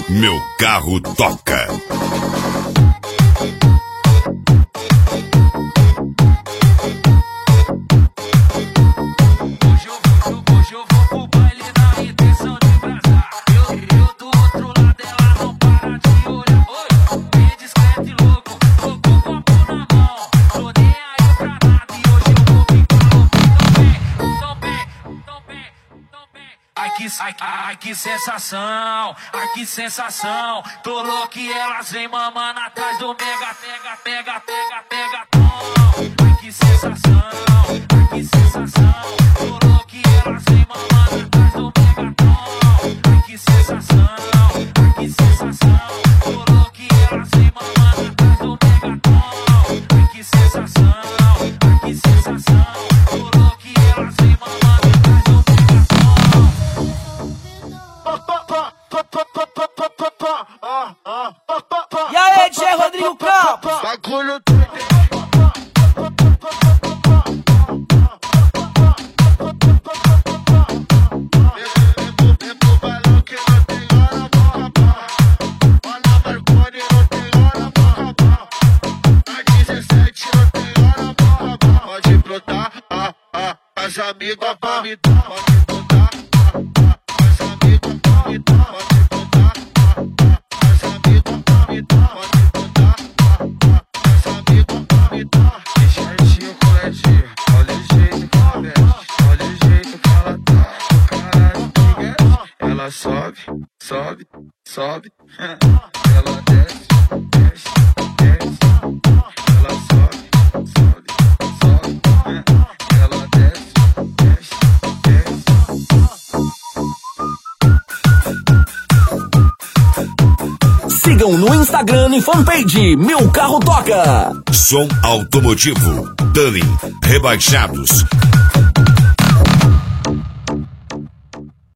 Meu carro toca. Hoje eu vou pro baile na intenção de brasar. Eu do outro lado, ela não para de olhar. Oi, bem discreto e louco, tô com o copo na mão. Tô nem aí pra nada e hoje eu vou ficar louco. Tão bem. Ai que sensação, tô louco e elas vem mamando atrás do mega, pega, tom. Ai que sensação, tô louco e elas vem mamando atrás do mega, tom. Ai que sensação, tô louco e elas vem mamando atrás do mega, tom. Ai que sensação, tô louco e elas vem mamando atrás do mega, tom. E aí, DJ Rodrigo Campos? Bagulho pode brotar, as amigas pra me dar, pode brotar, as amigas pra me dar, pode brotar, as amigas pra me dar, pode brotar, as amigas pra me dar. Certinho, coletinho, olha o jeito que ela mexe, olha o jeito que ela tá, o caralho que mexe. Ela sobe, ela desce, ela sobe, ela desce. Sigam no Instagram e fanpage Meu Carro Toca. Som automotivo, Dani, rebaixados.